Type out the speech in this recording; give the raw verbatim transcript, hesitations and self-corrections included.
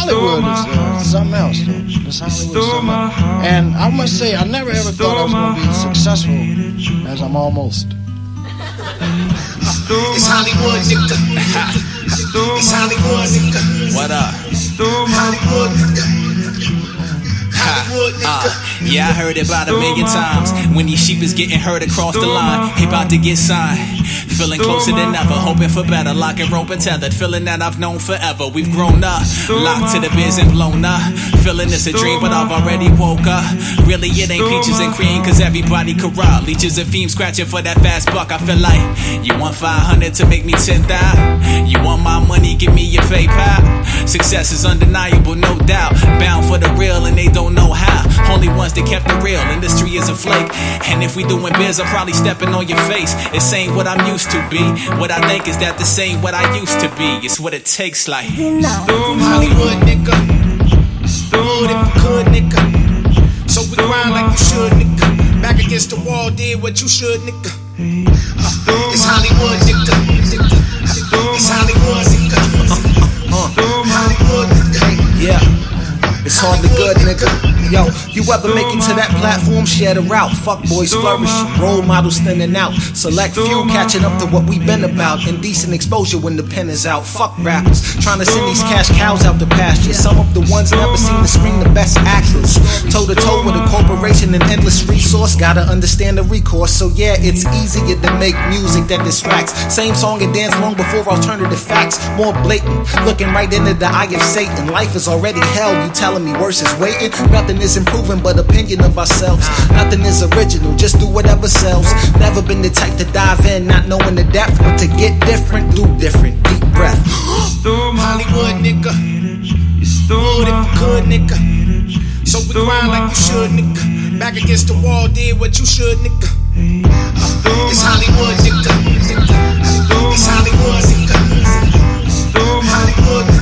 Hollywood is uh, something else, though. This Hollywood is something else. And I must say, I never ever thought I was going to be successful as I'm almost. It's Hollywood, nigga. It's Hollywood, nigga. What up? Hollywood, nigga. Uh, yeah, I heard it about a million times. When these sheep is getting hurt across the line, he about to get signed. Feeling closer than ever, hoping for better. Lock and rope and tethered, feeling that I've known forever. We've grown up, locked to the biz and blown up. Feeling it's a dream, but I've already woke up. Really, it ain't peaches and cream, cause everybody corrupt. Leeches and fiends scratching for that fast buck. I feel like, you want five hundred to make me ten thousand? You want my money, give me your PayPal. Success is undeniable, no doubt. Bound for the real and they don't know how. Only ones that kept it real, industry is a flake. And if we doing biz, I'm probably stepping on your face. It's ain't what I'm used to be. What I think is that this ain't what I used to be. It's what it takes like Hollywood, nigga. Would if you could, nigga. So we grind like you should, nigga. Back against the wall, did what you should, nigga. uh, It's Hollywood, nigga. It's Hollywood, nigga. Hollywood, nigga. Yeah, it's hardly good, nigga. Yo, you ever make it to that platform, share the route. Fuck boys flourishing, role models thinning out. Select few catching up to what we been about. Indecent exposure when the pen is out. Fuck rappers, trying to send these cash cows out the pasture. Some of the ones never seen the screen, the best actors. Toe to toe with a corporation and endless resource. Gotta understand the recourse, so yeah, it's easier to make music that distracts. Same song and dance long before alternative facts. More blatant, looking right into the eye of Satan. Life is already hell, you telling me worse is waiting? Nothing is improving but opinion of ourselves. Nothing is original, just do whatever sells. Never been the type to dive in, not knowing the depth, but to get different, do different. Deep breath. Hollywood, nigga. Would if you could, nigga. So we grind like you should, nigga. Back against the wall, did what you should, nigga. uh, It's Hollywood, nigga. It's Hollywood, nigga. Hollywood,